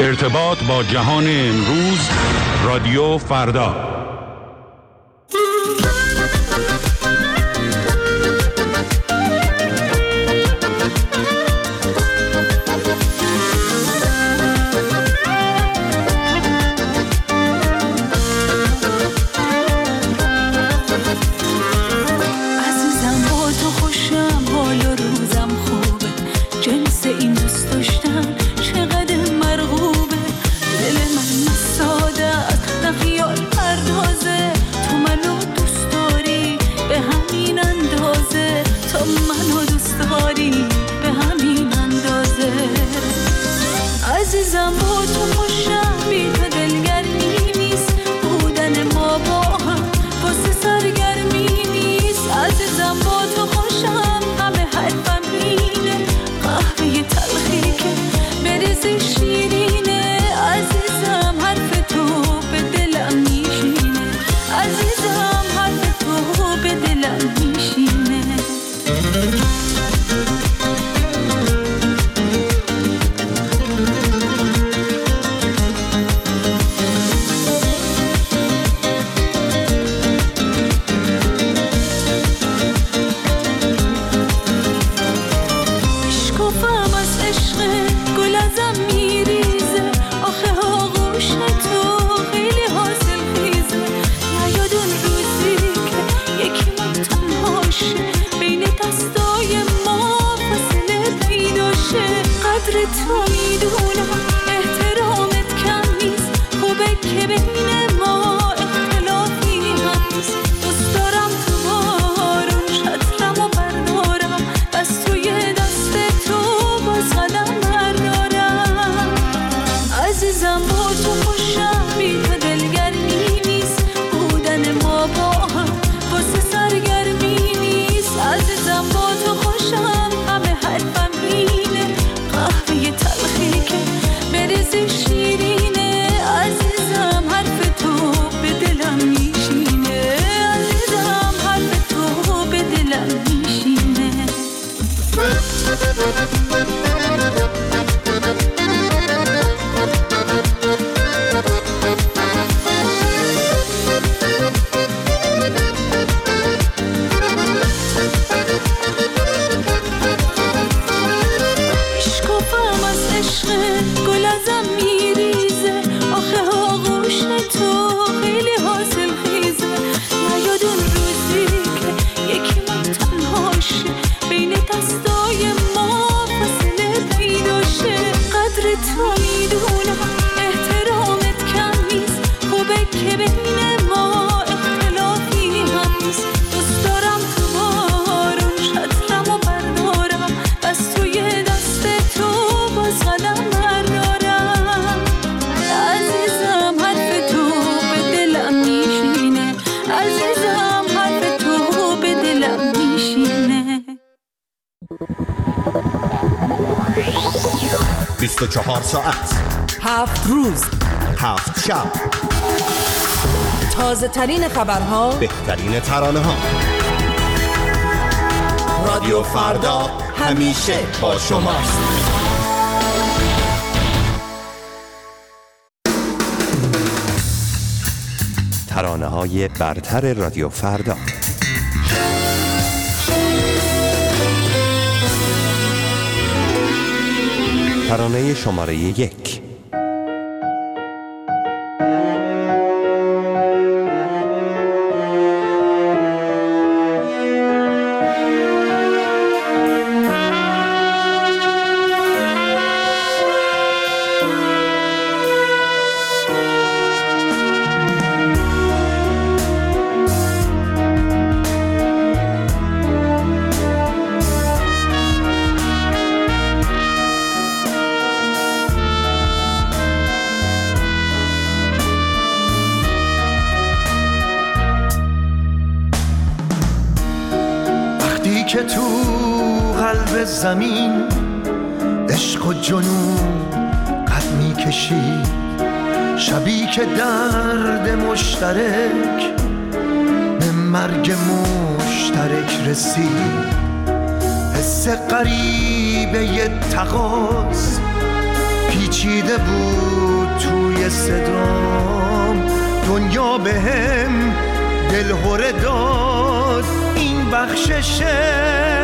ارتباط با جهان امروز، رادیو فردا. ساعت 7 روز 7 شب، تازه ترین خبرها، بهترین ترانه ها. رادیو فردا همیشه با شماست. ترانه های برتر رادیو فردا. ترانه شماره 1. که تو قلب زمین عشق و جنون قد می کشید، شبی که درد مشترک به مرگ مشترک رسید، حس غریبه یه تقاض پیچیده بود توی صدام، دنیا بهم دلهره داد. این بخششه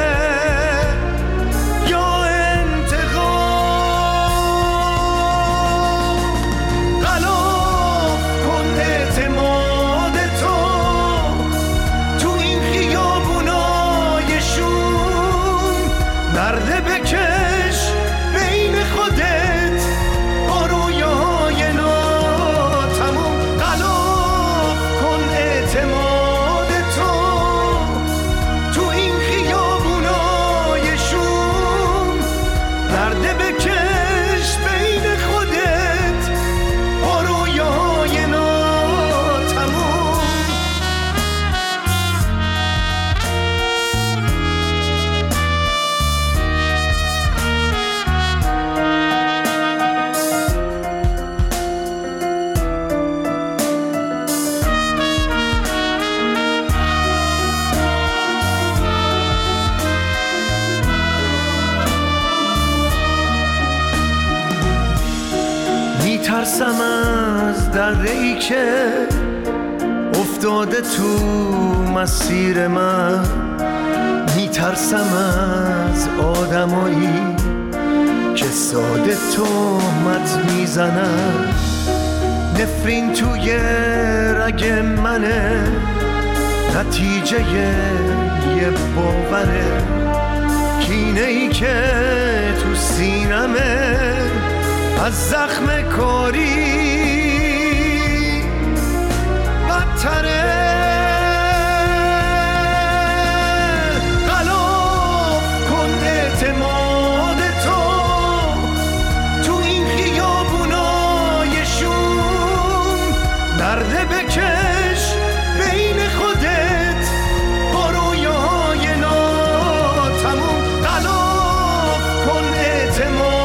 ترسم از دره‌ای که افتاده تو مسیر من، میترسم از آدمایی که ساده تهمت میزنن. نفرین توی رگ منه، نتیجه یه باوره. کینه‌ای که تو سینمه از زخم کاری بدتره. غلاف کن اعتماد تو این خیابونای شوم. نرده بکش بین خودت با رویاهای ناتموم. غلاف کن اعتماد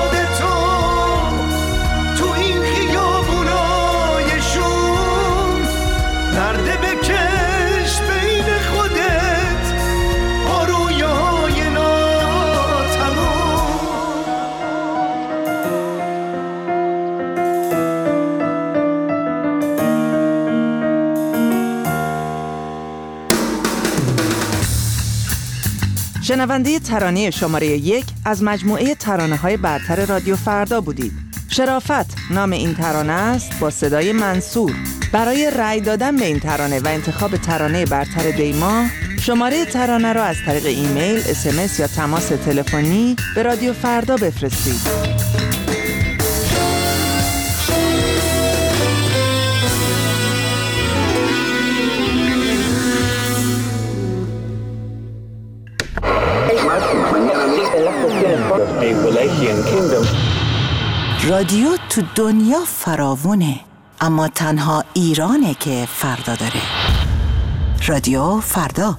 شنونده ترانه شماره 1 از مجموعه ترانه‌های برتر رادیو فردا بودید. شرافت نام این ترانه است با صدای منصور. برای رأی دادن به این ترانه و انتخاب ترانه برتر دیما، شماره ترانه را از طریق ایمیل، SMS یا تماس تلفنی به رادیو فردا بفرستید. رادیو تو دنیا فراوونه، اما تنها ایرانه که فردا داره. رادیو فردا.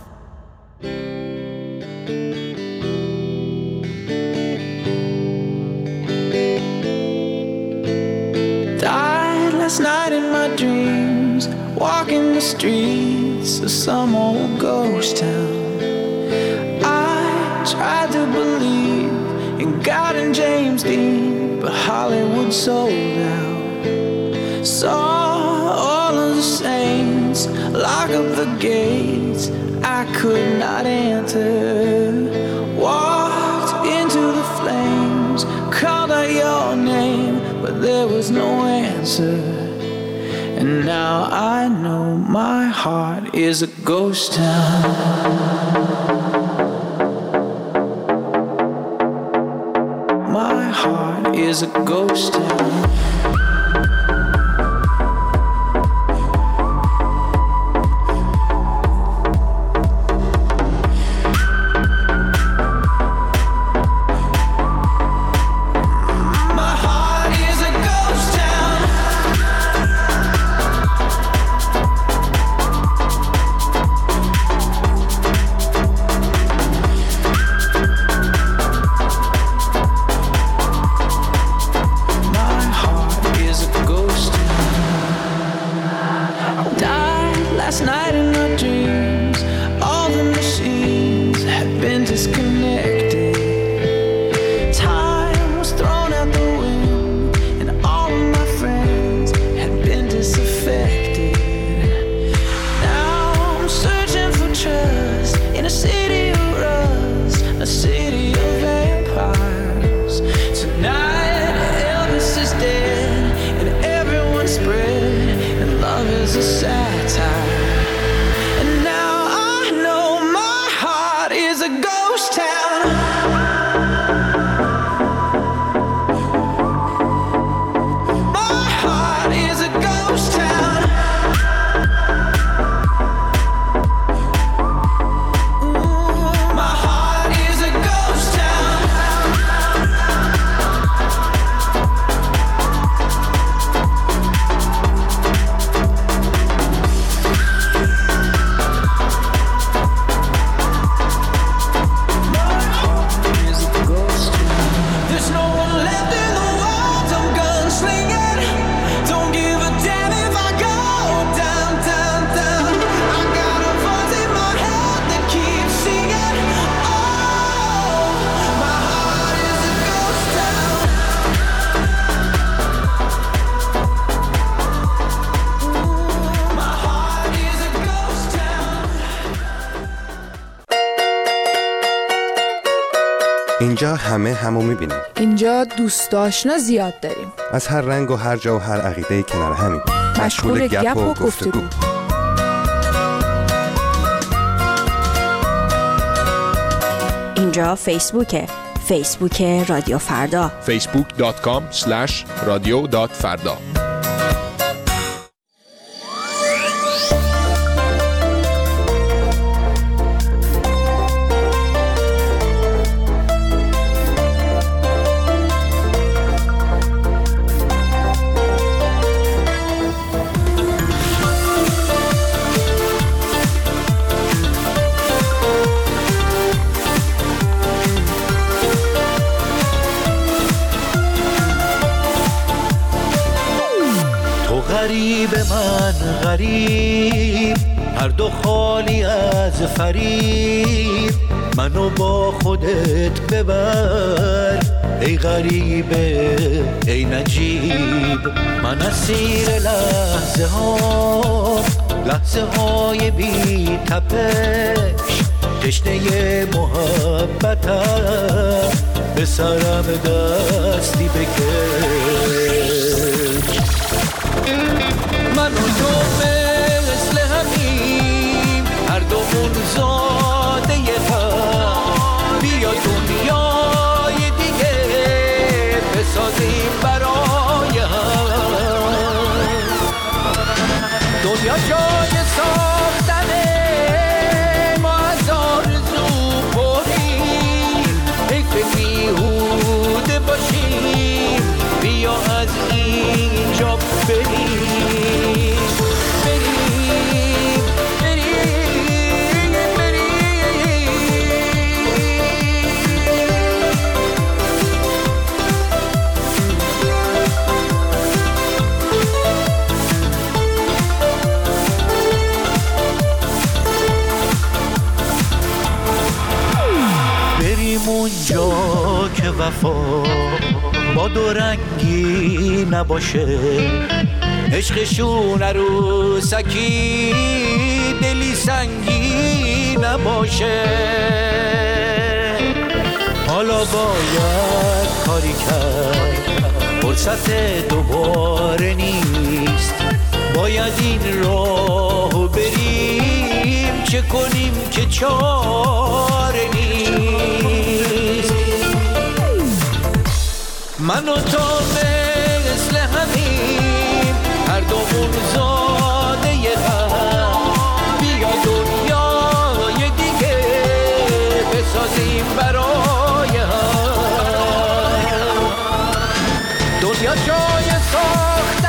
Died last night in my dreams, walking the streets of some old ghost town. I tried to believe in God and James Dean, but Hollywood sold out. Saw all of the saints lock up the gates I could not enter. Walked into the flames, called out your name, but there was no answer. And now I know my heart is a ghost town. Is a ghost town. My heart همه همو میبینیم. اینجا دوست آشنا زیاد داریم. از هر رنگ و هر جا و هر عقیده کنار همیم. مشغول گپ و گفتگو. اینجا فیسبوک رادیو فردا. facebook.com/radio.farda. غریب من غریب، هر دو خالی از فریب، منو با خودت ببر ای غریبه ای نجیب. من اسیر لحظه های بی تپش، تشنه محبتم، به سرم دستی بکش. من و تو مثل همیم، هر دومون زاده هم، بیا دنیای دیگه بسازیم برای هم. دنیا جای ساختنه، ما از آرزو پریم، حیف بیهوده باشیم، بیا از اینجا بریم. اونجا که وفا با دو رنگی نباشه، عشقشون عروسکی دلی سنگی نباشه. حالا باید کاری کرد، فرصت دوباره نیست، باید این راهو بریم، چه کنیم که چاره نیست. من و تو مثل همیم، هر دومون زاده هم، بیا دنیای دیگه بسازیم برای هم. دنیا جای ساخت